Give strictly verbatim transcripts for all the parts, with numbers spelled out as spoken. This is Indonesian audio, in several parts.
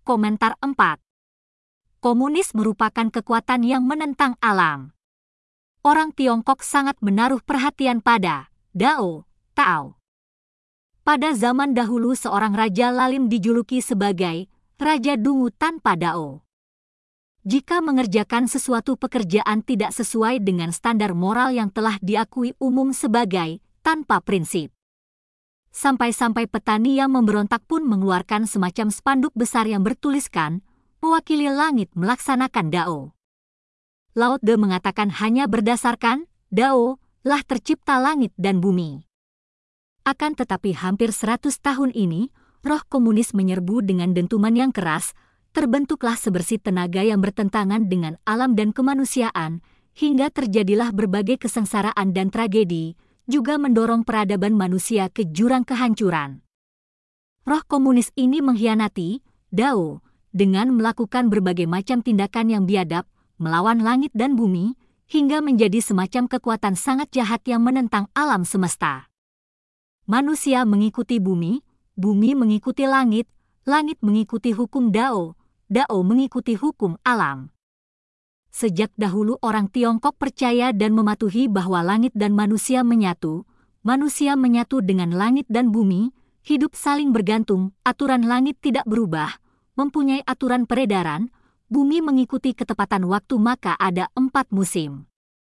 Komentar empat. Komunis merupakan kekuatan yang menentang alam. Orang Tiongkok sangat menaruh perhatian pada Dao, Tao. Pada zaman dahulu seorang raja lalim dijuluki sebagai Raja Dungu tanpa Dao. Jika mengerjakan sesuatu pekerjaan tidak sesuai dengan standar moral yang telah diakui umum sebagai tanpa prinsip. Sampai-sampai petani yang memberontak pun mengeluarkan semacam spanduk besar yang bertuliskan, mewakili langit melaksanakan Dao. Lao Tzu mengatakan hanya berdasarkan Dao lah tercipta langit dan bumi. Akan tetapi hampir seratus tahun ini, roh komunis menyerbu dengan dentuman yang keras, terbentuklah sebersih tenaga yang bertentangan dengan alam dan kemanusiaan, hingga terjadilah berbagai kesengsaraan dan tragedi, juga mendorong peradaban manusia ke jurang kehancuran. Roh komunis ini mengkhianati Dao dengan melakukan berbagai macam tindakan yang biadab, melawan langit dan bumi, hingga menjadi semacam kekuatan sangat jahat yang menentang alam semesta. Manusia mengikuti bumi, bumi mengikuti langit, langit mengikuti hukum Dao, Dao mengikuti hukum alam. Sejak dahulu orang Tiongkok percaya dan mematuhi bahwa langit dan manusia menyatu, manusia menyatu dengan langit dan bumi, hidup saling bergantung, aturan langit tidak berubah, mempunyai aturan peredaran, bumi mengikuti ketepatan waktu maka ada empat musim.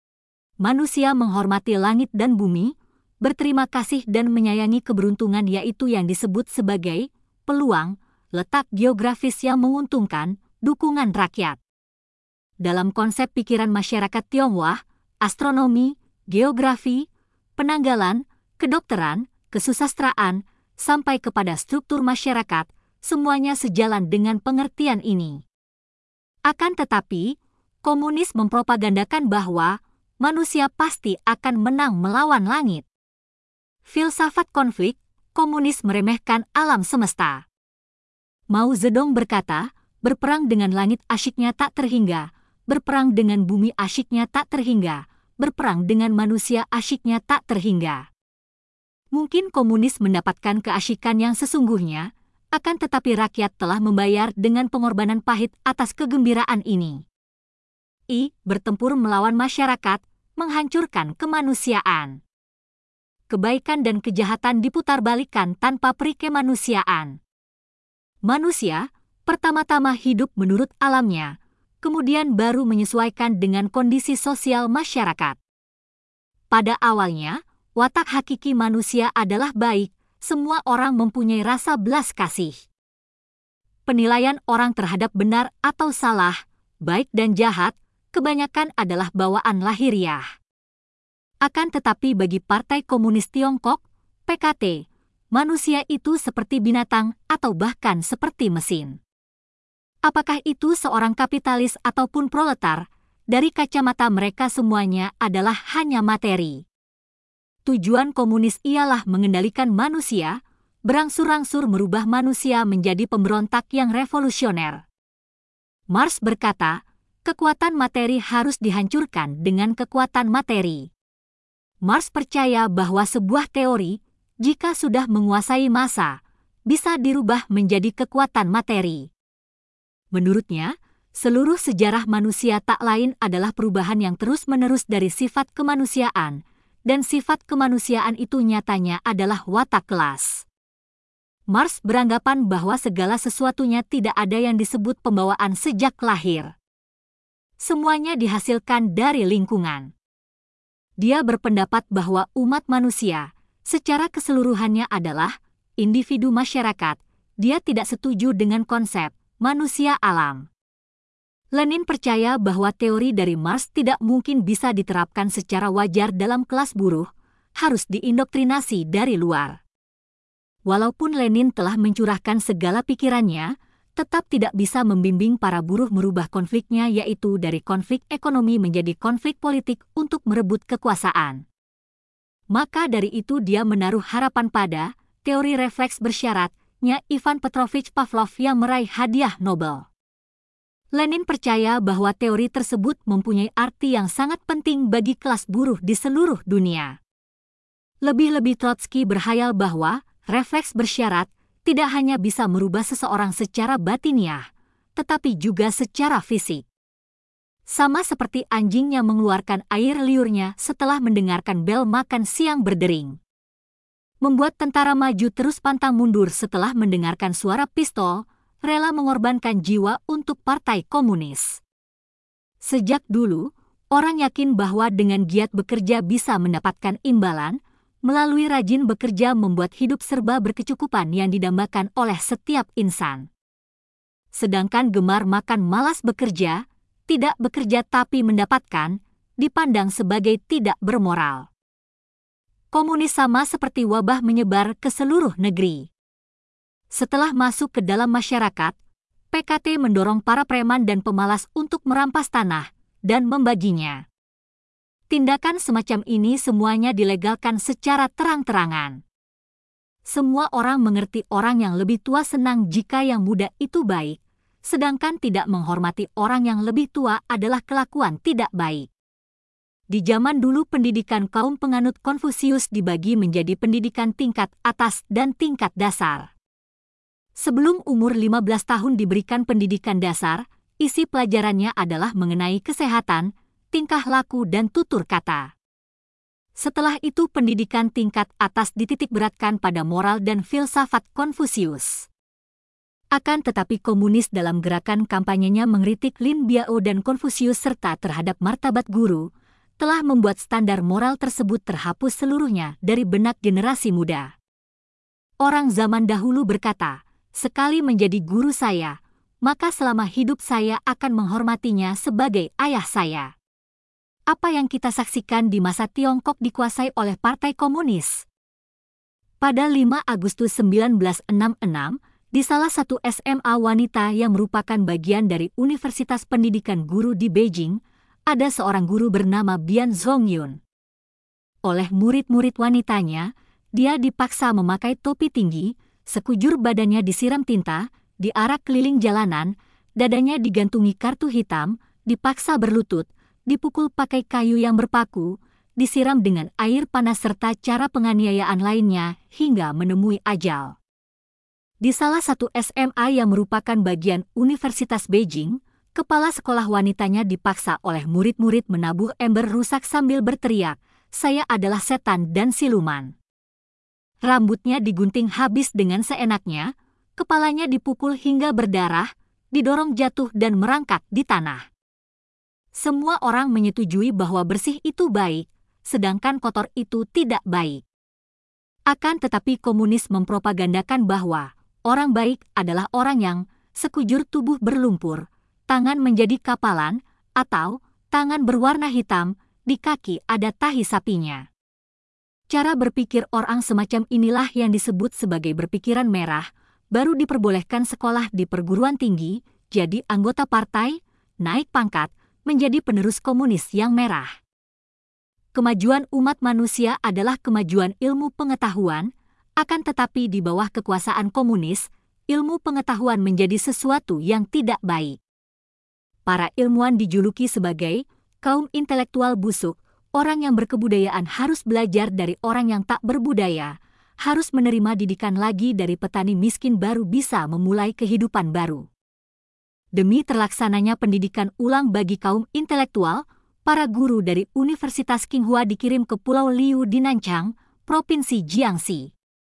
Manusia menghormati langit dan bumi, berterima kasih dan menyayangi keberuntungan yaitu yang disebut sebagai peluang, letak geografis yang menguntungkan, dukungan rakyat. Dalam konsep pikiran masyarakat Tionghoa, astronomi, geografi, penanggalan, kedokteran, kesusastraan, sampai kepada struktur masyarakat, semuanya sejalan dengan pengertian ini. Akan tetapi, komunis mempropagandakan bahwa manusia pasti akan menang melawan langit. Filsafat konflik, komunis meremehkan alam semesta. Mao Zedong berkata, berperang dengan langit asyiknya tak terhingga, berperang dengan bumi asyiknya tak terhingga, berperang dengan manusia asyiknya tak terhingga. Mungkin komunis mendapatkan keasyikan yang sesungguhnya, akan tetapi rakyat telah membayar dengan pengorbanan pahit atas kegembiraan ini. I. Bertempur melawan masyarakat, menghancurkan kemanusiaan. Kebaikan dan kejahatan diputarbalikkan tanpa peri kemanusiaan. Manusia, pertama-tama hidup menurut alamnya, kemudian baru menyesuaikan dengan kondisi sosial masyarakat. Pada awalnya, watak hakiki manusia adalah baik, semua orang mempunyai rasa belas kasih. Penilaian orang terhadap benar atau salah, baik dan jahat, kebanyakan adalah bawaan lahiriah. Akan tetapi bagi Partai Komunis Tiongkok, P K T, manusia itu seperti binatang atau bahkan seperti mesin. Apakah itu seorang kapitalis ataupun proletar, dari kacamata mereka semuanya adalah hanya materi. Tujuan komunis ialah mengendalikan manusia, berangsur-angsur merubah manusia menjadi pemberontak yang revolusioner. Marx berkata, kekuatan materi harus dihancurkan dengan kekuatan materi. Marx percaya bahwa sebuah teori, jika sudah menguasai massa, bisa dirubah menjadi kekuatan materi. Menurutnya, seluruh sejarah manusia tak lain adalah perubahan yang terus-menerus dari sifat kemanusiaan, dan sifat kemanusiaan itu nyatanya adalah watak kelas. Marx beranggapan bahwa segala sesuatunya tidak ada yang disebut pembawaan sejak lahir. Semuanya dihasilkan dari lingkungan. Dia berpendapat bahwa umat manusia, secara keseluruhannya adalah individu masyarakat. Dia tidak setuju dengan konsep manusia alam. Lenin percaya bahwa teori dari Marx tidak mungkin bisa diterapkan secara wajar dalam kelas buruh, harus diindoktrinasi dari luar. Walaupun Lenin telah mencurahkan segala pikirannya, tetap tidak bisa membimbing para buruh merubah konfliknya yaitu dari konflik ekonomi menjadi konflik politik untuk merebut kekuasaan. Maka dari itu dia menaruh harapan pada teori refleks bersyaratnya Ivan Petrovich Pavlov yang meraih hadiah Nobel. Lenin percaya bahwa teori tersebut mempunyai arti yang sangat penting bagi kelas buruh di seluruh dunia. Lebih-lebih Trotsky berhayal bahwa refleks bersyarat, tidak hanya bisa merubah seseorang secara batiniah, tetapi juga secara fisik. Sama seperti anjing yang mengeluarkan air liurnya setelah mendengarkan bel makan siang berdering. Membuat tentara maju terus pantang mundur setelah mendengarkan suara pistol, rela mengorbankan jiwa untuk Partai Komunis. Sejak dulu, orang yakin bahwa dengan giat bekerja bisa mendapatkan imbalan, melalui rajin bekerja membuat hidup serba berkecukupan yang didambakan oleh setiap insan. Sedangkan gemar makan malas bekerja, tidak bekerja tapi mendapatkan, dipandang sebagai tidak bermoral. Komunis sama seperti wabah menyebar ke seluruh negeri. Setelah masuk ke dalam masyarakat, P K T mendorong para preman dan pemalas untuk merampas tanah dan membaginya. Tindakan semacam ini semuanya dilegalkan secara terang-terangan. Semua orang mengerti orang yang lebih tua senang jika yang muda itu baik, sedangkan tidak menghormati orang yang lebih tua adalah kelakuan tidak baik. Di zaman dulu pendidikan kaum penganut Konfusius dibagi menjadi pendidikan tingkat atas dan tingkat dasar. Sebelum umur lima belas tahun diberikan pendidikan dasar, isi pelajarannya adalah mengenai kesehatan, tingkah laku dan tutur kata. Setelah itu pendidikan tingkat atas dititik beratkan pada moral dan filsafat Konfusius. Akan tetapi komunis dalam gerakan kampanyenya mengkritik Lin Biao dan Konfusius serta terhadap martabat guru, telah membuat standar moral tersebut terhapus seluruhnya dari benak generasi muda. Orang zaman dahulu berkata, sekali menjadi guru saya, maka selama hidup saya akan menghormatinya sebagai ayah saya. Apa yang kita saksikan di masa Tiongkok dikuasai oleh Partai Komunis? Pada lima Agustus seribu sembilan ratus enam puluh enam, di salah satu S M A wanita yang merupakan bagian dari Universitas Pendidikan Guru di Beijing, ada seorang guru bernama Bian Zongyun. Oleh murid-murid wanitanya, dia dipaksa memakai topi tinggi, sekujur badannya disiram tinta, diarak keliling jalanan, dadanya digantungi kartu hitam, dipaksa berlutut, dipukul pakai kayu yang berpaku, disiram dengan air panas serta cara penganiayaan lainnya hingga menemui ajal. Di salah satu S M A yang merupakan bagian Universitas Beijing, kepala sekolah wanitanya dipaksa oleh murid-murid menabuh ember rusak sambil berteriak, "Saya adalah setan dan siluman." Rambutnya digunting habis dengan seenaknya, kepalanya dipukul hingga berdarah, didorong jatuh dan merangkak di tanah. Semua orang menyetujui bahwa bersih itu baik, sedangkan kotor itu tidak baik. Akan tetapi komunis mempropagandakan bahwa orang baik adalah orang yang sekujur tubuh berlumpur, tangan menjadi kapalan, atau tangan berwarna hitam, di kaki ada tahi sapinya. Cara berpikir orang semacam inilah yang disebut sebagai berpikiran merah, baru diperbolehkan sekolah di perguruan tinggi, jadi anggota partai, naik pangkat, menjadi penerus komunis yang merah. Kemajuan umat manusia adalah kemajuan ilmu pengetahuan, akan tetapi di bawah kekuasaan komunis, ilmu pengetahuan menjadi sesuatu yang tidak baik. Para ilmuwan dijuluki sebagai kaum intelektual busuk, orang yang berkebudayaan harus belajar dari orang yang tak berbudaya, harus menerima didikan lagi dari petani miskin baru bisa memulai kehidupan baru. Demi terlaksananya pendidikan ulang bagi kaum intelektual, para guru dari Universitas Tsinghua dikirim ke Pulau Liu di Nanchang, Provinsi Jiangxi.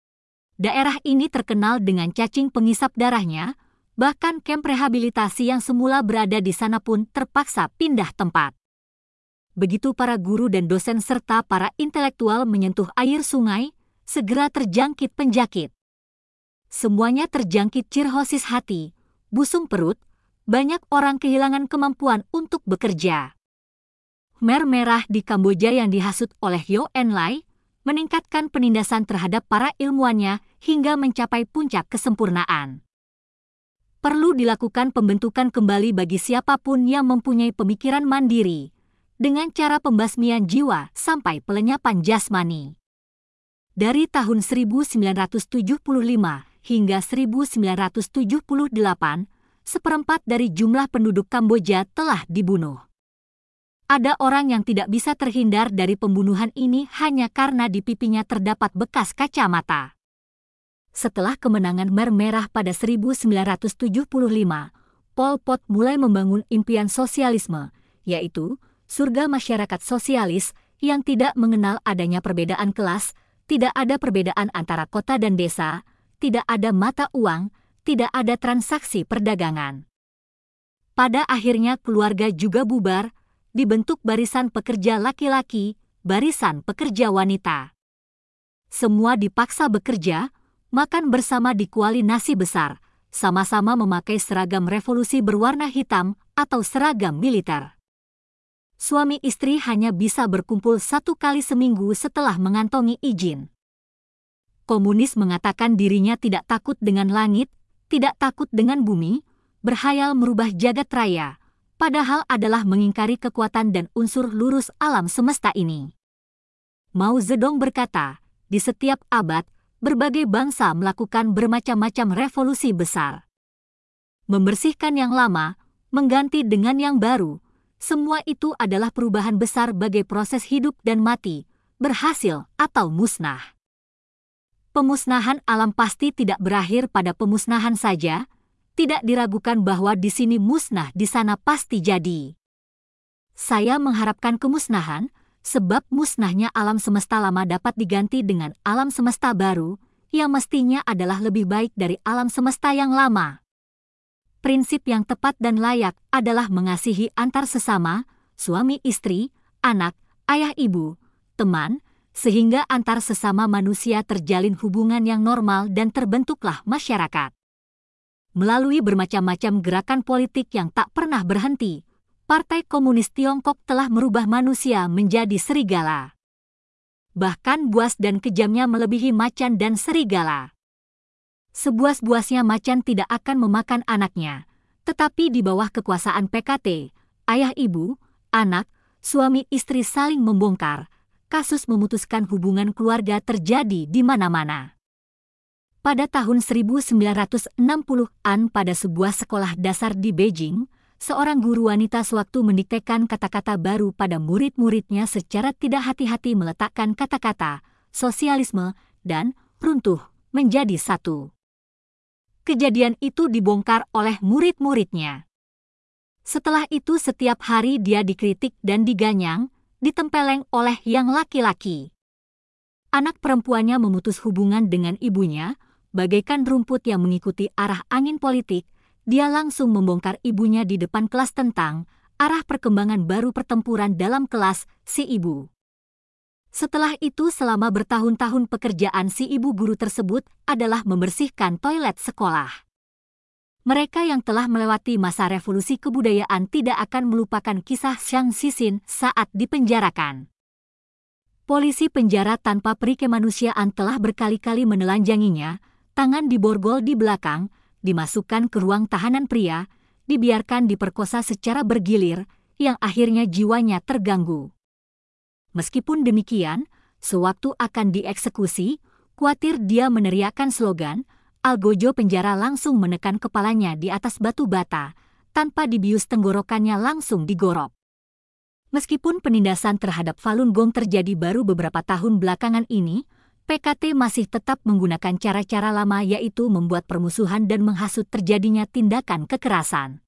Daerah ini terkenal dengan cacing pengisap darahnya, bahkan kamp rehabilitasi yang semula berada di sana pun terpaksa pindah tempat. Begitu para guru dan dosen serta para intelektual menyentuh air sungai, segera terjangkit penjakit. Semuanya terjangkit cirhosis hati, busung perut, banyak orang kehilangan kemampuan untuk bekerja. Khmer Merah di Kamboja yang dihasut oleh Zhou Enlai meningkatkan penindasan terhadap para ilmuwannya hingga mencapai puncak kesempurnaan. Perlu dilakukan pembentukan kembali bagi siapapun yang mempunyai pemikiran mandiri, dengan cara pembasmian jiwa sampai pelenyapan jasmani. Dari tahun seribu sembilan ratus tujuh puluh lima hingga seribu sembilan ratus tujuh puluh delapan, seperempat dari jumlah penduduk Kamboja telah dibunuh. Ada orang yang tidak bisa terhindar dari pembunuhan ini hanya karena di pipinya terdapat bekas kacamata. setelah kemenangan Khmer Merah pada seribu sembilan ratus tujuh puluh lima, Pol Pot mulai membangun impian sosialisme, yaitu surga masyarakat sosialis yang tidak mengenal adanya perbedaan kelas, tidak ada perbedaan antara kota dan desa, tidak ada mata uang, tidak ada transaksi perdagangan. Pada akhirnya keluarga juga bubar, dibentuk barisan pekerja laki-laki, barisan pekerja wanita. Semua dipaksa bekerja, makan bersama di kuali nasi besar, sama-sama memakai seragam revolusi berwarna hitam atau seragam militer. Suami istri hanya bisa berkumpul satu kali seminggu setelah mengantongi izin. Komunis mengatakan dirinya tidak takut dengan langit, tidak takut dengan bumi, berhayal merubah jagat raya, padahal adalah mengingkari kekuatan dan unsur lurus alam semesta ini. Mao Zedong berkata, di setiap abad, berbagai bangsa melakukan bermacam-macam revolusi besar. Membersihkan yang lama, mengganti dengan yang baru, semua itu adalah perubahan besar bagai proses hidup dan mati, berhasil atau musnah. Pemusnahan alam pasti tidak berakhir pada pemusnahan saja, tidak diragukan bahwa di sini musnah, di sana pasti jadi. Saya mengharapkan kemusnahan, sebab musnahnya alam semesta lama dapat diganti dengan alam semesta baru, yang mestinya adalah lebih baik dari alam semesta yang lama. Prinsip yang tepat dan layak adalah mengasihi antar sesama, suami istri, anak, ayah ibu, teman, sehingga antar sesama manusia terjalin hubungan yang normal dan terbentuklah masyarakat. Melalui bermacam-macam gerakan politik yang tak pernah berhenti, Partai Komunis Tiongkok telah merubah manusia menjadi serigala. Bahkan buas dan kejamnya melebihi macan dan serigala. Sebuas-buasnya macan tidak akan memakan anaknya, tetapi di bawah kekuasaan P K T, ayah ibu, anak, suami istri saling membongkar, kasus memutuskan hubungan keluarga terjadi di mana-mana. Pada tahun seribu sembilan ratus enam puluhan pada sebuah sekolah dasar di Beijing, seorang guru wanita sewaktu mendiktekan kata-kata baru pada murid-muridnya secara tidak hati-hati meletakkan kata-kata sosialisme dan runtuh menjadi satu. Kejadian itu dibongkar oleh murid-muridnya. Setelah itu setiap hari dia dikritik dan diganyang, ditempeleng oleh yang laki-laki. Anak perempuannya memutus hubungan dengan ibunya, bagaikan rumput yang mengikuti arah angin politik, dia langsung membongkar ibunya di depan kelas tentang arah perkembangan baru pertempuran dalam kelas si ibu. Setelah itu selama bertahun-tahun pekerjaan si ibu guru tersebut adalah membersihkan toilet sekolah. Mereka yang telah melewati masa revolusi kebudayaan tidak akan melupakan kisah Xiang Xixin saat dipenjarakan. Polisi penjara tanpa peri kemanusiaan telah berkali-kali menelanjanginya, tangan diborgol di belakang, dimasukkan ke ruang tahanan pria, dibiarkan diperkosa secara bergilir, yang akhirnya jiwanya terganggu. Meskipun demikian, sewaktu akan dieksekusi, khawatir dia meneriakkan slogan, algojo penjara langsung menekan kepalanya di atas batu bata, tanpa dibius tenggorokannya langsung digorok. Meskipun penindasan terhadap Falun Gong terjadi baru beberapa tahun belakangan ini, P K T masih tetap menggunakan cara-cara lama yaitu membuat permusuhan dan menghasut terjadinya tindakan kekerasan.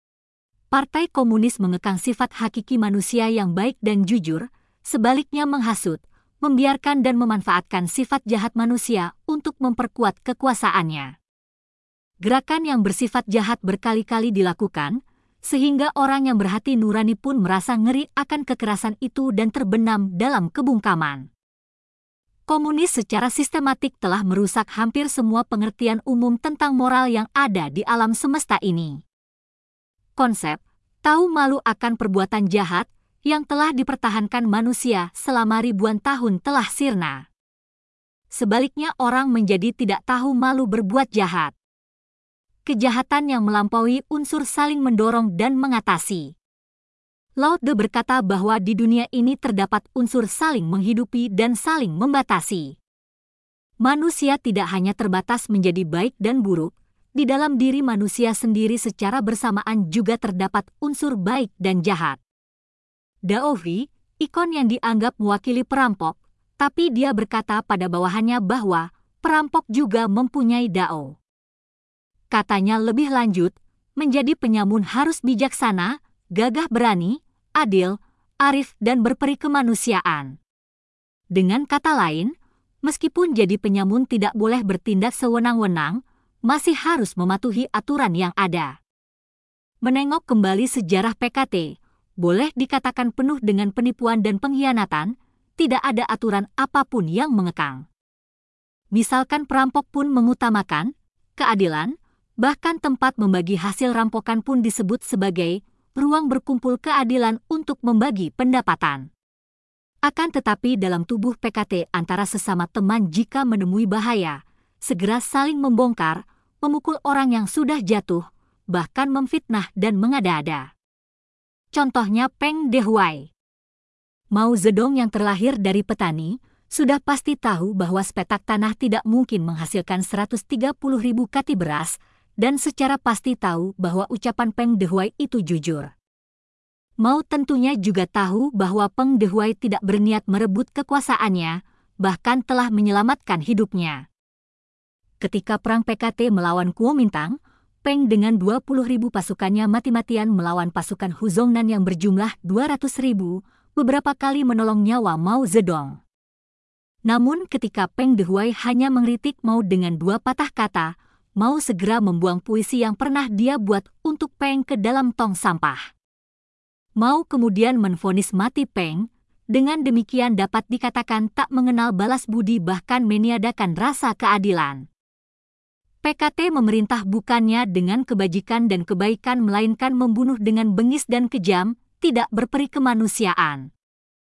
Partai Komunis mengekang sifat hakiki manusia yang baik dan jujur, sebaliknya menghasut, membiarkan dan memanfaatkan sifat jahat manusia untuk memperkuat kekuasaannya. Gerakan yang bersifat jahat berkali-kali dilakukan, sehingga orang yang berhati nurani pun merasa ngeri akan kekerasan itu dan terbenam dalam kebungkaman. Komunis secara sistematik telah merusak hampir semua pengertian umum tentang moral yang ada di alam semesta ini. Konsep tahu malu akan perbuatan jahat yang telah dipertahankan manusia selama ribuan tahun telah sirna. Sebaliknya orang menjadi tidak tahu malu berbuat jahat. Kejahatan yang melampaui unsur saling mendorong dan mengatasi. Lao Tzu berkata bahwa di dunia ini terdapat unsur saling menghidupi dan saling membatasi. Manusia tidak hanya terbatas menjadi baik dan buruk, di dalam diri manusia sendiri secara bersamaan juga terdapat unsur baik dan jahat. Dao Hui, ikon yang dianggap mewakili perampok, tapi dia berkata pada bawahannya bahwa perampok juga mempunyai dao. Katanya lebih lanjut, menjadi penyamun harus bijaksana, gagah berani, adil, arif dan berperi kemanusiaan. Dengan kata lain, meskipun jadi penyamun tidak boleh bertindak sewenang-wenang, masih harus mematuhi aturan yang ada. Menengok kembali sejarah P K T, boleh dikatakan penuh dengan penipuan dan pengkhianatan, tidak ada aturan apapun yang mengekang. Misalkan perampok pun mengutamakan keadilan, bahkan tempat membagi hasil rampokan pun disebut sebagai ruang berkumpul keadilan untuk membagi pendapatan. Akan tetapi dalam tubuh P K T antara sesama teman jika menemui bahaya, segera saling membongkar, memukul orang yang sudah jatuh, bahkan memfitnah dan mengada-ada. Contohnya Peng Dehuai. Mao Zedong yang terlahir dari petani, sudah pasti tahu bahwa sepetak tanah tidak mungkin menghasilkan seratus tiga puluh ribu kati beras, dan secara pasti tahu bahwa ucapan Peng Dehuai itu jujur. Mao tentunya juga tahu bahwa Peng Dehuai tidak berniat merebut kekuasaannya, bahkan telah menyelamatkan hidupnya. Ketika perang P K T melawan Kuomintang, Peng dengan dua puluh ribu pasukannya mati-matian melawan pasukan Huzongnan yang berjumlah dua ratus ribu, beberapa kali menolong nyawa Mao Zedong. Namun ketika Peng Dehuai hanya mengkritik Mao dengan dua patah kata, Mao segera membuang puisi yang pernah dia buat untuk Peng ke dalam tong sampah. Mao kemudian menvonis mati Peng, dengan demikian dapat dikatakan tak mengenal balas budi bahkan meniadakan rasa keadilan. P K T memerintah bukannya dengan kebajikan dan kebaikan melainkan membunuh dengan bengis dan kejam, tidak berperi kemanusiaan.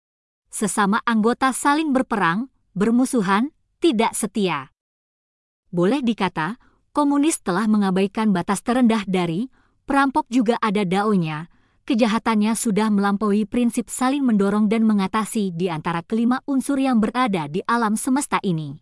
Sesama anggota saling berperang, bermusuhan, tidak setia. Boleh dikata, komunis telah mengabaikan batas terendah dari, perampok juga ada daonya, kejahatannya sudah melampaui prinsip saling mendorong dan mengatasi di antara kelima unsur yang berada di alam semesta ini.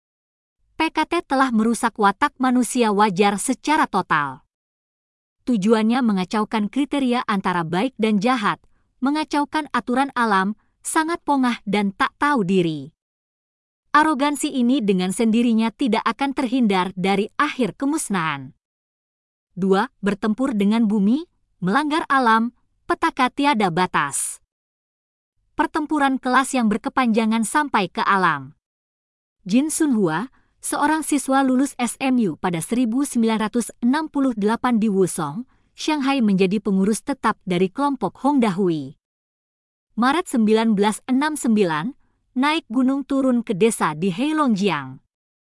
P K T telah merusak watak manusia wajar secara total. Tujuannya mengacaukan kriteria antara baik dan jahat, mengacaukan aturan alam, sangat pongah dan tak tahu diri. Arogansi ini dengan sendirinya tidak akan terhindar dari akhir kemusnahan. dua. Bertempur dengan bumi, melanggar alam, petaka tiada batas. Pertempuran kelas yang berkepanjangan sampai ke alam. Jin Sunhua, seorang siswa lulus S M U pada seribu sembilan ratus enam puluh delapan di Wusong, Shanghai menjadi pengurus tetap dari kelompok Hongdahui. Maret seribu sembilan ratus enam puluh sembilan, naik gunung turun ke desa di Heilongjiang.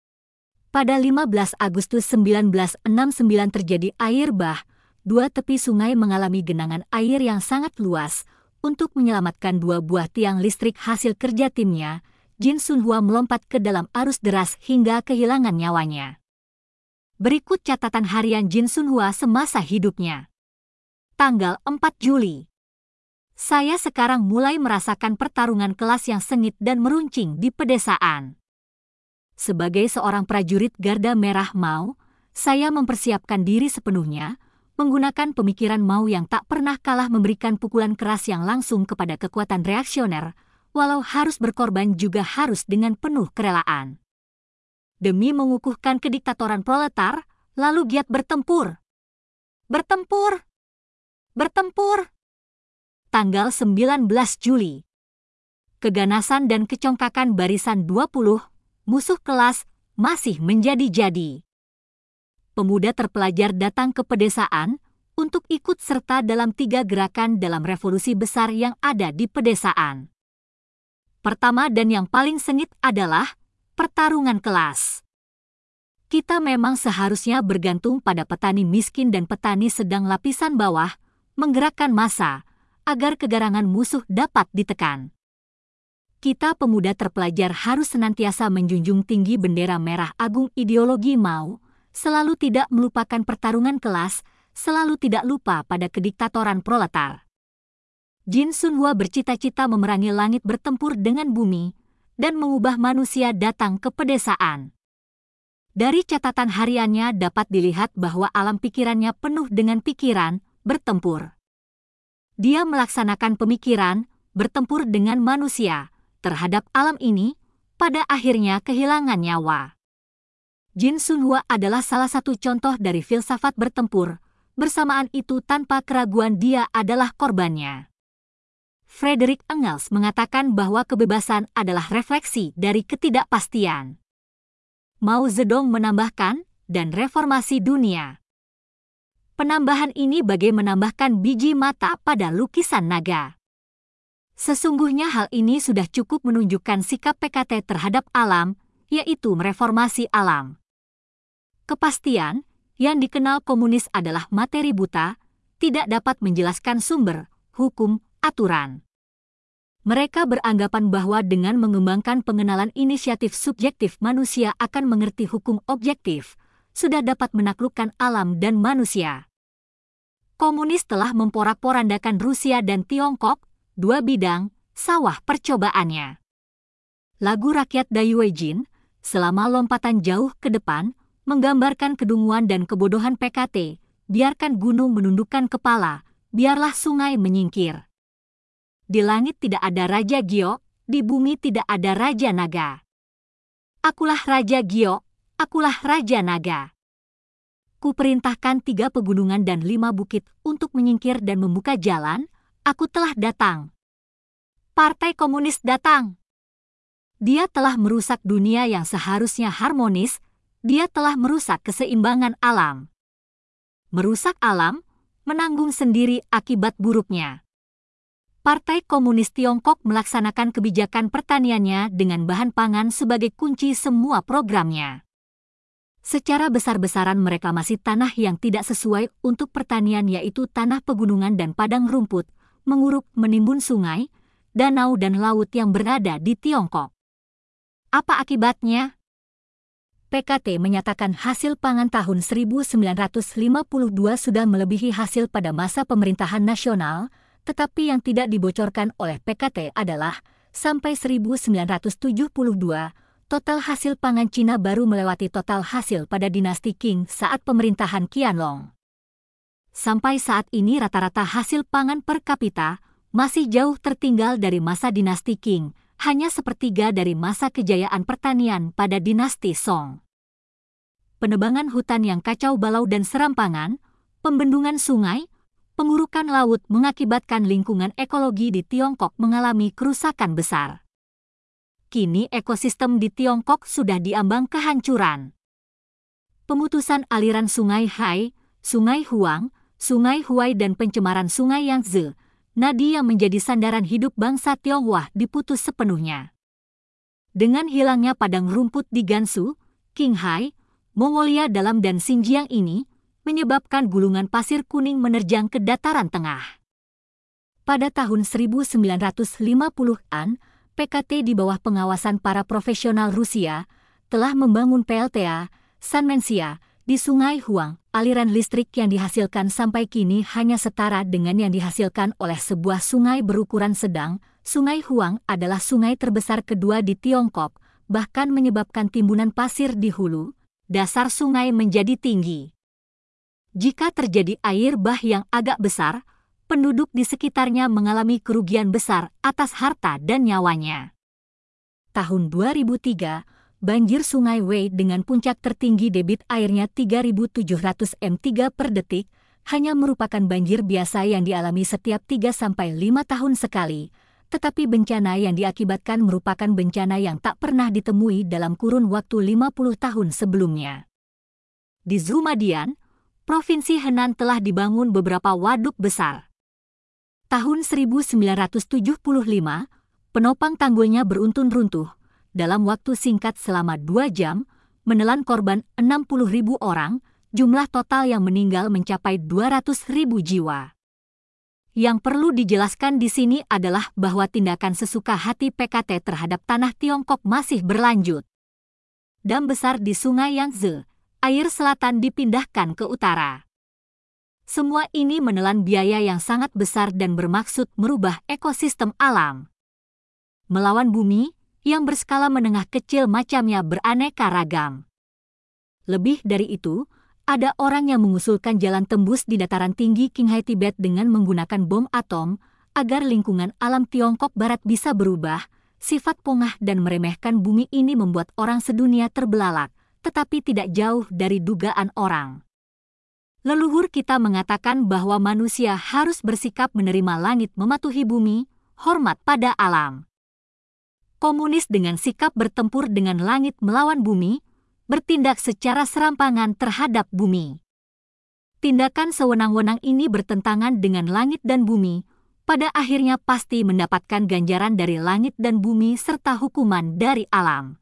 Pada lima belas Agustus seribu sembilan ratus enam puluh sembilan terjadi air bah, dua tepi sungai mengalami genangan air yang sangat luas. Untuk menyelamatkan dua buah tiang listrik hasil kerja timnya, Jin Sunhua melompat ke dalam arus deras hingga kehilangan nyawanya. Berikut catatan harian Jin Sunhua semasa hidupnya. Tanggal empat Juli. Saya sekarang mulai merasakan pertarungan kelas yang sengit dan meruncing di pedesaan. Sebagai seorang prajurit Garda Merah Mao, saya mempersiapkan diri sepenuhnya, menggunakan pemikiran Mao yang tak pernah kalah memberikan pukulan keras yang langsung kepada kekuatan reaksioner, walau harus berkorban juga harus dengan penuh kerelaan. Demi mengukuhkan kediktatoran proletar, lalu giat bertempur. Bertempur! Bertempur! Tanggal sembilan belas Juli. Keganasan dan kecongkakan barisan dua puluh, musuh kelas, masih menjadi-jadi. Pemuda terpelajar datang ke pedesaan untuk ikut serta dalam tiga gerakan dalam revolusi besar yang ada di pedesaan. Pertama dan yang paling sengit adalah pertarungan kelas. Kita memang seharusnya bergantung pada petani miskin dan petani sedang lapisan bawah, menggerakkan massa, agar kegarangan musuh dapat ditekan. Kita pemuda terpelajar harus senantiasa menjunjung tinggi bendera merah agung ideologi Mao, selalu tidak melupakan pertarungan kelas, selalu tidak lupa pada kediktatoran proletar. Jin Sunhua bercita-cita memerangi langit bertempur dengan bumi, dan mengubah manusia datang ke pedesaan. Dari catatan hariannya dapat dilihat bahwa alam pikirannya penuh dengan pikiran, bertempur. Dia melaksanakan pemikiran, bertempur dengan manusia, terhadap alam ini, pada akhirnya kehilangan nyawa. Jin Sunhua adalah salah satu contoh dari filsafat bertempur, bersamaan itu tanpa keraguan dia adalah korbannya. Friedrich Engels mengatakan bahwa kebebasan adalah refleksi dari ketidakpastian. Mao Zedong menambahkan, dan reformasi dunia. Penambahan ini bagai menambahkan biji mata pada lukisan naga. Sesungguhnya hal ini sudah cukup menunjukkan sikap P K T terhadap alam, yaitu mereformasi alam. Kepastian, yang dikenal komunis adalah materi buta, tidak dapat menjelaskan sumber, hukum, aturan. Mereka beranggapan bahwa dengan mengembangkan pengenalan inisiatif subjektif manusia akan mengerti hukum objektif, sudah dapat menaklukkan alam dan manusia. Komunis telah memporak-porandakan Rusia dan Tiongkok, dua bidang, sawah percobaannya. Lagu rakyat Dayue Jin, selama lompatan jauh ke depan, menggambarkan kedunguan dan kebodohan P K T, biarkan gunung menundukkan kepala, biarlah sungai menyingkir. Di langit tidak ada Raja Giok, di bumi tidak ada Raja Naga. Akulah Raja Giok, akulah Raja Naga. Kuperintahkan tiga pegunungan dan lima bukit untuk menyingkir dan membuka jalan, aku telah datang. Partai Komunis datang. Dia telah merusak dunia yang seharusnya harmonis, dia telah merusak keseimbangan alam. Merusak alam, menanggung sendiri akibat buruknya. Partai Komunis Tiongkok melaksanakan kebijakan pertaniannya dengan bahan pangan sebagai kunci semua programnya. Secara besar-besaran mereka masih tanah yang tidak sesuai untuk pertanian yaitu tanah pegunungan dan padang rumput, menguruk menimbun sungai, danau dan laut yang berada di Tiongkok. Apa akibatnya? P K T menyatakan hasil pangan tahun seribu sembilan ratus lima puluh dua sudah melebihi hasil pada masa pemerintahan nasional, tetapi yang tidak dibocorkan oleh P K T adalah, sampai seribu sembilan ratus tujuh puluh dua, total hasil pangan Cina baru melewati total hasil pada dinasti Qing saat pemerintahan Qianlong. Sampai saat ini rata-rata hasil pangan per kapita masih jauh tertinggal dari masa dinasti Qing, hanya sepertiga dari masa kejayaan pertanian pada dinasti Song. Penebangan hutan yang kacau balau dan serampangan, pembendungan sungai, pengurukan laut mengakibatkan lingkungan ekologi di Tiongkok mengalami kerusakan besar. Kini ekosistem di Tiongkok sudah diambang kehancuran. Pemutusan aliran sungai Hai, sungai Huang, sungai Huai dan pencemaran sungai Yangtze, nadi yang menjadi sandaran hidup bangsa Tionghoa diputus sepenuhnya. Dengan hilangnya padang rumput di Gansu, Qinghai, Mongolia Dalam dan Xinjiang ini, menyebabkan gulungan pasir kuning menerjang ke dataran tengah. Pada tahun seribu sembilan ratus lima puluhan, P K T di bawah pengawasan para profesional Rusia, telah membangun P L T A, Sanmenxia, di Sungai Huang. Aliran listrik yang dihasilkan sampai kini hanya setara dengan yang dihasilkan oleh sebuah sungai berukuran sedang. Sungai Huang adalah sungai terbesar kedua di Tiongkok, bahkan menyebabkan timbunan pasir di hulu, dasar sungai menjadi tinggi. Jika terjadi air bah yang agak besar, penduduk di sekitarnya mengalami kerugian besar atas harta dan nyawanya. Tahun dua ribu tiga, banjir Sungai Wei dengan puncak tertinggi debit airnya tiga ribu tujuh ratus meter tiga per detik, hanya merupakan banjir biasa yang dialami setiap tiga sampai lima tahun sekali, tetapi bencana yang diakibatkan merupakan bencana yang tak pernah ditemui dalam kurun waktu lima puluh tahun sebelumnya. Di Zhumadian, Provinsi Henan telah dibangun beberapa waduk besar. Tahun seribu sembilan ratus tujuh puluh lima, penopang tanggulnya beruntun runtuh. Dalam waktu singkat selama dua jam, menelan korban enam puluh ribu orang, jumlah total yang meninggal mencapai dua ratus ribu jiwa. Yang perlu dijelaskan di sini adalah bahwa tindakan sesuka hati P K T terhadap tanah Tiongkok masih berlanjut. Dam besar di Sungai Yangtze, air selatan dipindahkan ke utara. Semua ini menelan biaya yang sangat besar dan bermaksud merubah ekosistem alam. Melawan bumi, yang berskala menengah kecil macamnya beraneka ragam. Lebih dari itu, ada orang yang mengusulkan jalan tembus di dataran tinggi Qinghai Tibet dengan menggunakan bom atom, agar lingkungan alam Tiongkok Barat bisa berubah. Sifat pongah dan meremehkan bumi ini membuat orang sedunia terbelalak, tetapi tidak jauh dari dugaan orang. Leluhur kita mengatakan bahwa manusia harus bersikap menerima langit mematuhi bumi, hormat pada alam. Komunis dengan sikap bertempur dengan langit melawan bumi, bertindak secara serampangan terhadap bumi. Tindakan sewenang-wenang ini bertentangan dengan langit dan bumi, pada akhirnya pasti mendapatkan ganjaran dari langit dan bumi serta hukuman dari alam.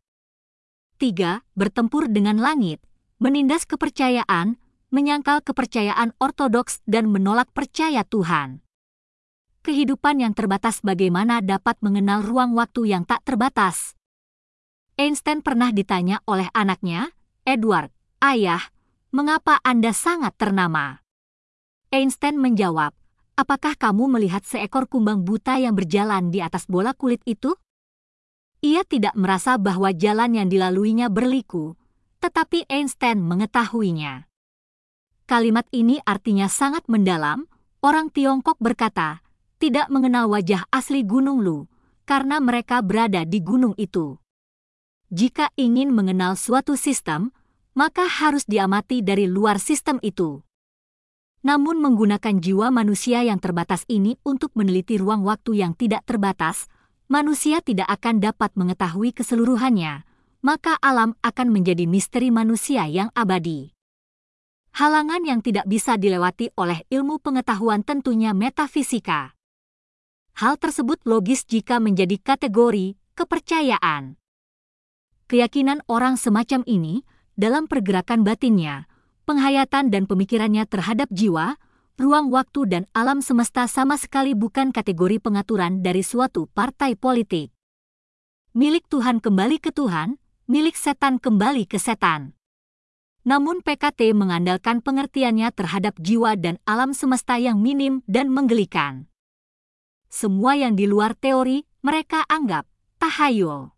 tiga. Bertempur dengan langit, menindas kepercayaan, menyangkal kepercayaan ortodoks dan menolak percaya Tuhan. Kehidupan yang terbatas bagaimana dapat mengenal ruang waktu yang tak terbatas? Einstein pernah ditanya oleh anaknya, Edward, "Ayah, mengapa Anda sangat ternama?" Einstein menjawab, "Apakah kamu melihat seekor kumbang buta yang berjalan di atas bola kulit itu?" Ia tidak merasa bahwa jalan yang dilaluinya berliku, tetapi Einstein mengetahuinya. Kalimat ini artinya sangat mendalam. Orang Tiongkok berkata, tidak mengenal wajah asli Gunung Lu, karena mereka berada di gunung itu. Jika ingin mengenal suatu sistem, maka harus diamati dari luar sistem itu. Namun menggunakan jiwa manusia yang terbatas ini untuk meneliti ruang waktu yang tidak terbatas, manusia tidak akan dapat mengetahui keseluruhannya, maka alam akan menjadi misteri manusia yang abadi. Halangan yang tidak bisa dilewati oleh ilmu pengetahuan tentunya metafisika. Hal tersebut logis jika menjadi kategori kepercayaan. Keyakinan orang semacam ini dalam pergerakan batinnya, penghayatan dan pemikirannya terhadap jiwa, ruang waktu dan alam semesta sama sekali bukan kategori pengaturan dari suatu partai politik. Milik Tuhan kembali ke Tuhan, milik setan kembali ke setan. Namun P K T mengandalkan pengertiannya terhadap jiwa dan alam semesta yang minim dan menggelikan. Semua yang di luar teori mereka anggap tahayul.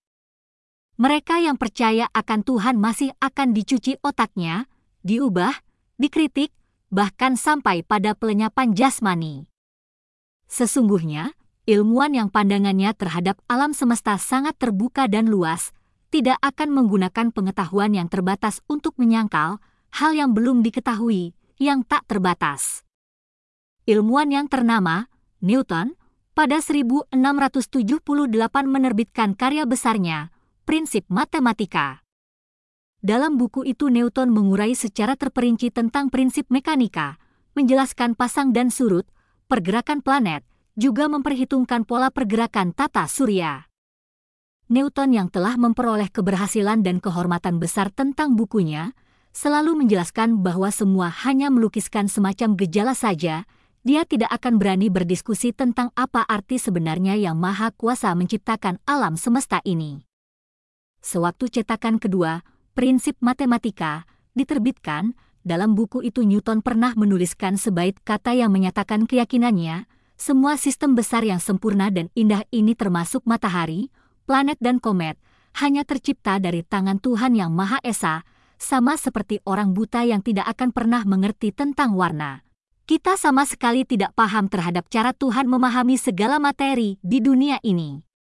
Mereka yang percaya akan Tuhan masih akan dicuci otaknya, diubah, dikritik, bahkan sampai pada pelenyapan jasmani. Sesungguhnya, ilmuwan yang pandangannya terhadap alam semesta sangat terbuka dan luas, tidak akan menggunakan pengetahuan yang terbatas untuk menyangkal hal yang belum diketahui, yang tak terbatas. Ilmuwan yang ternama, Newton, pada seribu enam ratus tujuh puluh delapan menerbitkan karya besarnya, Prinsip Matematika. Dalam buku itu Newton mengurai secara terperinci tentang prinsip mekanika, menjelaskan pasang dan surut, pergerakan planet, juga memperhitungkan pola pergerakan tata surya. Newton yang telah memperoleh keberhasilan dan kehormatan besar tentang bukunya, selalu menjelaskan bahwa semua hanya melukiskan semacam gejala saja, dia tidak akan berani berdiskusi tentang apa arti sebenarnya yang Maha Kuasa menciptakan alam semesta ini. Sewaktu cetakan kedua, Prinsip Matematika, diterbitkan, dalam buku itu Newton pernah menuliskan sebait kata yang menyatakan keyakinannya, semua sistem besar yang sempurna dan indah ini termasuk matahari, planet dan komet, hanya tercipta dari tangan Tuhan yang Maha Esa, sama seperti orang buta yang tidak akan pernah mengerti tentang warna. Kita sama sekali tidak paham terhadap cara Tuhan memahami segala materi di dunia ini.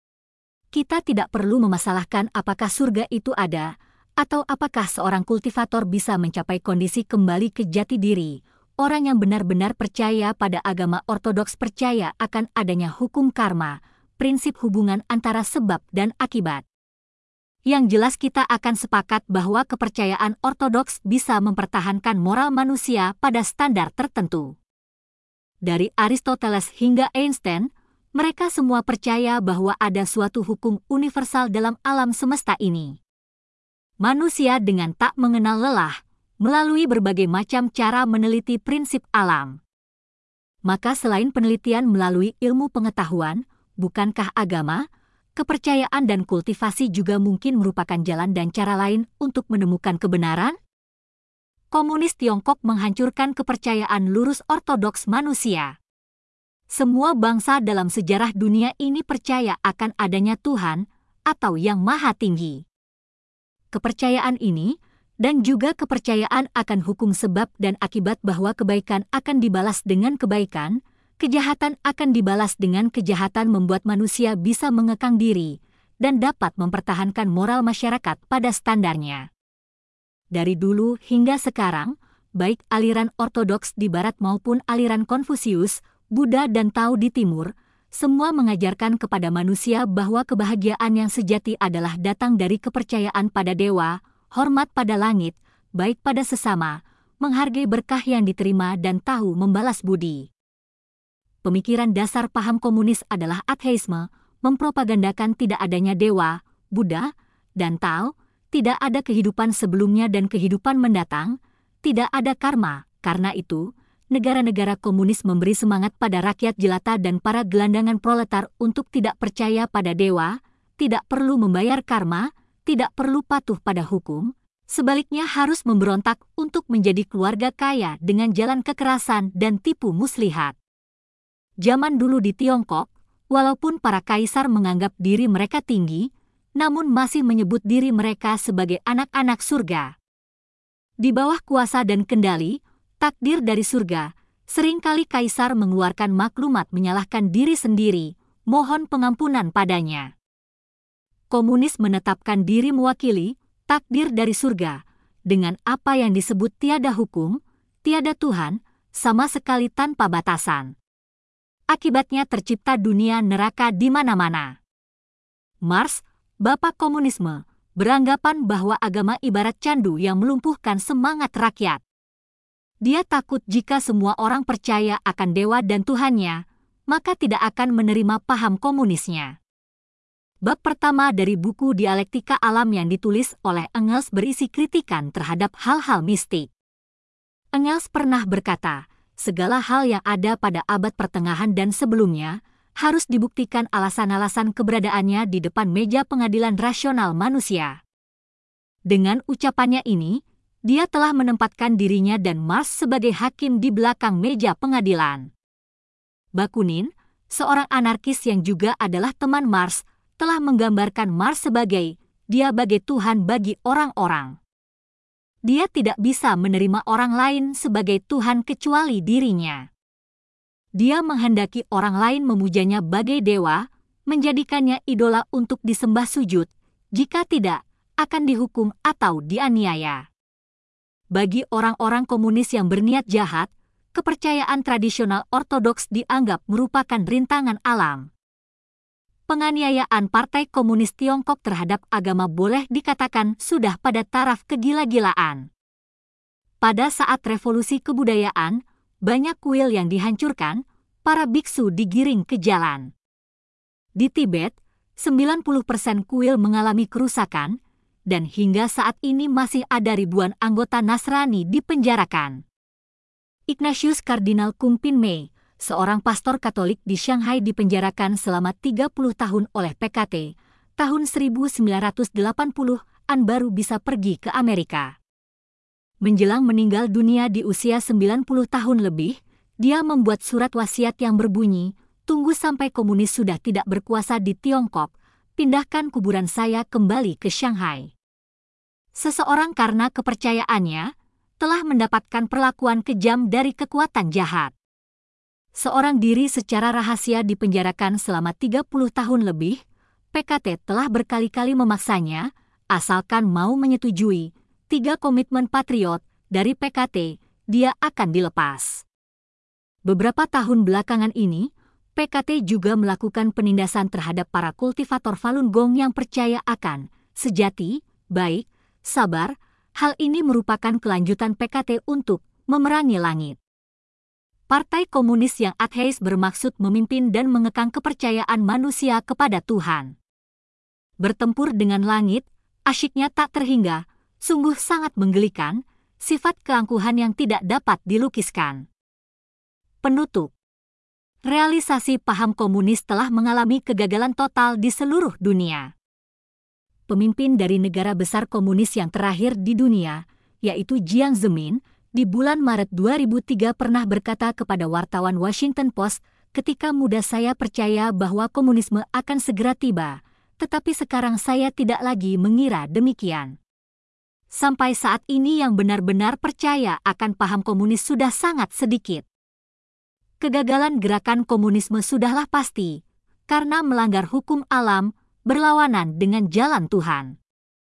Kita tidak perlu memasalahkan apakah surga itu ada, atau apakah seorang kultivator bisa mencapai kondisi kembali ke jati diri. Orang yang benar-benar percaya pada agama ortodoks percaya akan adanya hukum karma, prinsip hubungan antara sebab dan akibat. Yang jelas kita akan sepakat bahwa kepercayaan ortodoks bisa mempertahankan moral manusia pada standar tertentu. Dari Aristoteles hingga Einstein, mereka semua percaya bahwa ada suatu hukum universal dalam alam semesta ini. Manusia dengan tak mengenal lelah, melalui berbagai macam cara meneliti prinsip alam. Maka selain penelitian melalui ilmu pengetahuan, bukankah agama, kepercayaan dan kultivasi juga mungkin merupakan jalan dan cara lain untuk menemukan kebenaran? Komunis Tiongkok menghancurkan kepercayaan lurus ortodoks manusia. Semua bangsa dalam sejarah dunia ini percaya akan adanya Tuhan atau Yang Maha Tinggi. Kepercayaan ini, dan juga kepercayaan akan hukum sebab dan akibat bahwa kebaikan akan dibalas dengan kebaikan, kejahatan akan dibalas dengan kejahatan membuat manusia bisa mengekang diri dan dapat mempertahankan moral masyarakat pada standarnya. Dari dulu hingga sekarang, baik aliran ortodoks di barat maupun aliran Konfusius, Buddha dan Tao di timur, semua mengajarkan kepada manusia bahwa kebahagiaan yang sejati adalah datang dari kepercayaan pada dewa, hormat pada langit, baik pada sesama, menghargai berkah yang diterima dan tahu membalas budi. Pemikiran dasar paham komunis adalah ateisme, mempropagandakan tidak adanya dewa, Buddha, dan Tao, tidak ada kehidupan sebelumnya dan kehidupan mendatang, tidak ada karma. Karena itu, negara-negara komunis memberi semangat pada rakyat jelata dan para gelandangan proletar untuk tidak percaya pada dewa, tidak perlu membayar karma, tidak perlu patuh pada hukum, sebaliknya harus memberontak untuk menjadi keluarga kaya dengan jalan kekerasan dan tipu muslihat. Zaman dulu di Tiongkok, walaupun para kaisar menganggap diri mereka tinggi, namun masih menyebut diri mereka sebagai anak-anak surga. Di bawah kuasa dan kendali, takdir dari surga, seringkali kaisar mengeluarkan maklumat menyalahkan diri sendiri, mohon pengampunan padanya. Komunis menetapkan diri mewakili takdir dari surga, dengan apa yang disebut tiada hukum, tiada Tuhan, sama sekali tanpa batasan. Akibatnya tercipta dunia neraka di mana-mana. Marx, bapak komunisme, beranggapan bahwa agama ibarat candu yang melumpuhkan semangat rakyat. Dia takut jika semua orang percaya akan dewa dan Tuhannya, maka tidak akan menerima paham komunisnya. Bab pertama dari buku Dialektika Alam yang ditulis oleh Engels berisi kritikan terhadap hal-hal mistik. Engels pernah berkata, segala hal yang ada pada abad pertengahan dan sebelumnya harus dibuktikan alasan-alasan keberadaannya di depan meja pengadilan rasional manusia. Dengan ucapannya ini, dia telah menempatkan dirinya dan Marx sebagai hakim di belakang meja pengadilan. Bakunin, seorang anarkis yang juga adalah teman Marx, telah menggambarkan Marx sebagai dia bagai Tuhan bagi orang-orang. Dia tidak bisa menerima orang lain sebagai Tuhan kecuali dirinya. Dia menghendaki orang lain memujanya bagai dewa, menjadikannya idola untuk disembah sujud, jika tidak, akan dihukum atau dianiaya. Bagi orang-orang komunis yang berniat jahat, kepercayaan tradisional ortodoks dianggap merupakan rintangan alam. Penganiayaan Partai Komunis Tiongkok terhadap agama boleh dikatakan sudah pada taraf kegila-gilaan. Pada saat revolusi kebudayaan, banyak kuil yang dihancurkan, para biksu digiring ke jalan. Di Tibet, sembilan puluh persen kuil mengalami kerusakan, dan hingga saat ini masih ada ribuan anggota Nasrani dipenjarakan. Ignatius Kardinal Kung Pin Mei, seorang pastor Katolik di Shanghai dipenjarakan selama tiga puluh tahun oleh P K T, tahun seribu sembilan ratus delapan puluhan baru bisa pergi ke Amerika. Menjelang meninggal dunia di usia sembilan puluh tahun lebih, dia membuat surat wasiat yang berbunyi, tunggu sampai komunis sudah tidak berkuasa di Tiongkok, pindahkan kuburan saya kembali ke Shanghai. Seseorang karena kepercayaannya, telah mendapatkan perlakuan kejam dari kekuatan jahat. Seorang diri secara rahasia dipenjarakan selama tiga puluh tahun lebih, P K T telah berkali-kali memaksanya, asalkan mau menyetujui tiga komitmen patriot dari P K T, dia akan dilepas. Beberapa tahun belakangan ini, P K T juga melakukan penindasan terhadap para kultivator Falun Gong yang percaya akan sejati, baik, sabar. Hal ini merupakan kelanjutan P K T untuk memerangi langit. Partai Komunis yang ateis bermaksud memimpin dan mengekang kepercayaan manusia kepada Tuhan. Bertempur dengan langit, asyiknya tak terhingga, sungguh sangat menggelikan, sifat keangkuhan yang tidak dapat dilukiskan. Penutup. Realisasi paham komunis telah mengalami kegagalan total di seluruh dunia. Pemimpin dari negara besar komunis yang terakhir di dunia, yaitu Jiang Zemin, di bulan Maret dua ribu tiga pernah berkata kepada wartawan Washington Post, ketika muda saya percaya bahwa komunisme akan segera tiba, tetapi sekarang saya tidak lagi mengira demikian. Sampai saat ini yang benar-benar percaya akan paham komunis sudah sangat sedikit. Kegagalan gerakan komunisme sudahlah pasti, karena melanggar hukum alam, berlawanan dengan jalan Tuhan.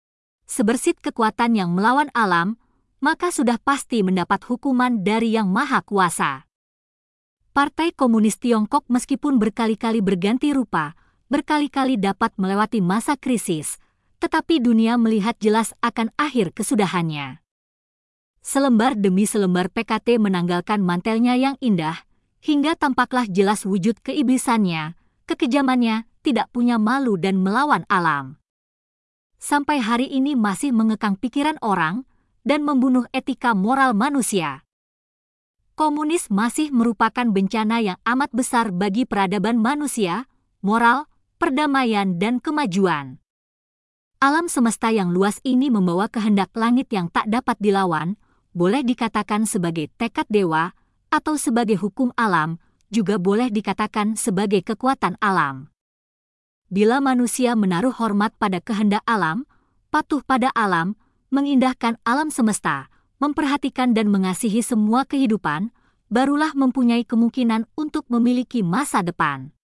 sebersit kekuatan yang melawan alam, maka sudah pasti mendapat hukuman dari Yang Maha Kuasa. Partai Komunis Tiongkok meskipun berkali-kali berganti rupa, berkali-kali dapat melewati masa krisis, tetapi dunia melihat jelas akan akhir kesudahannya. Selembar demi selembar P K T menanggalkan mantelnya yang indah, hingga tampaklah jelas wujud keiblisannya, kekejamannya, tidak punya malu dan melawan alam. Sampai hari ini masih mengekang pikiran orang dan membunuh etika moral manusia. Komunis masih merupakan bencana yang amat besar bagi peradaban manusia, moral, perdamaian, dan kemajuan. Alam semesta yang luas ini membawa kehendak langit yang tak dapat dilawan, boleh dikatakan sebagai tekad dewa, atau sebagai hukum alam, juga boleh dikatakan sebagai kekuatan alam. Bila manusia menaruh hormat pada kehendak alam, patuh pada alam, mengindahkan alam semesta, memperhatikan dan mengasihi semua kehidupan, barulah mempunyai kemungkinan untuk memiliki masa depan.